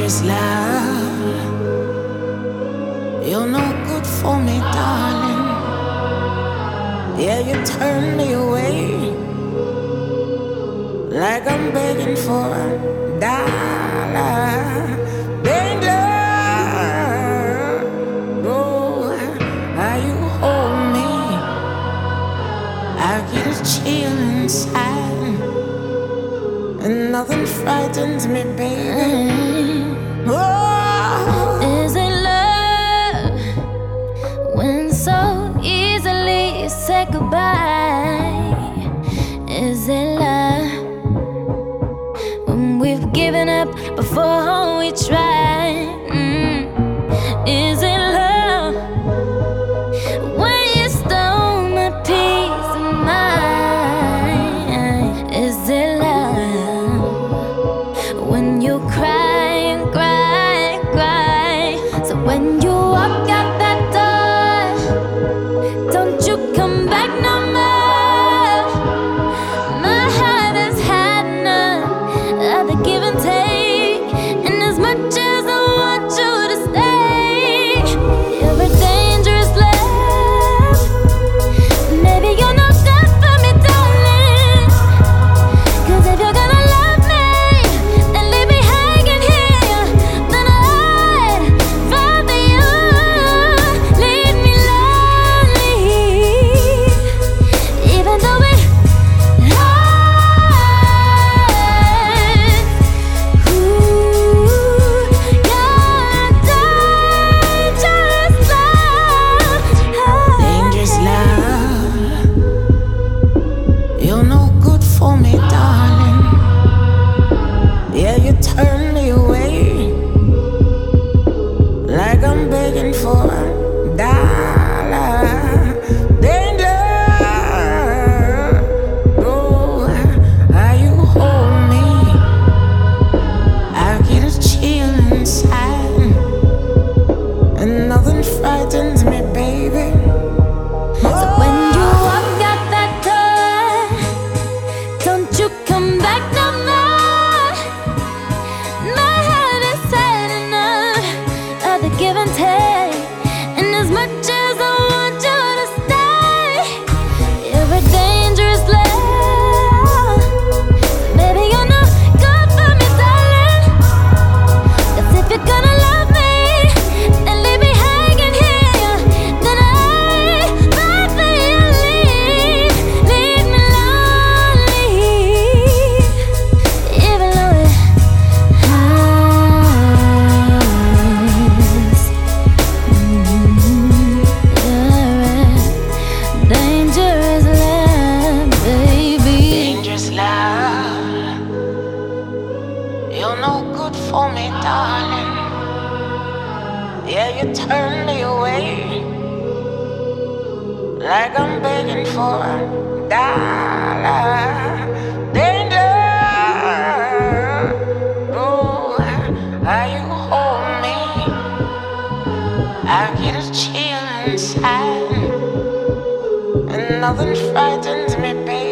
Dangerous love, you're no good for me, darling. Yeah, you turn me away like I'm begging for a dollar. Danger, oh, how you hold me, I get a chill inside, and nothing frightens me, baby. Oh. Is it love when so easily you say goodbye? Is it love when we've given up before we try? Is it love when you stole my peace of mind? Is it love when you cry and cry and cry? So when you walk out that door, don't you come back no more. My heart has had enough of the give and take, and as much as I want you to stay, you're a dangerous love. Maybe you're not good for me, darling. 'Cause if you're gonna love me, then leave me hanging here. Then I'd rather you leave me lonely, even though it hurts. Ooh, you're dangerous love. Dangerous love, you're no good for me, darling. Yeah, you turn me away like I'm begging for a dollar. Danger, oh, how you hold me, I get a chill inside, and nothing frightens me, baby. So when you walk out that door, don't you come back no more. My heart has had enough of the give and take, and as much as I want you to stay, you're a dangerous love. Maybe you're not good for me, darling. 'Cause if you're gonna love me, then leave me hanging here. Then I'd rather you leave me lonely, even though it hurts. You're a dangerous love, baby. Dangerous love, you're no good for me, darling. Yeah, you turn me away like I'm begging for a dollar. Danger, oh, how you hold me, I get a chill inside, and nothing frightens me, baby.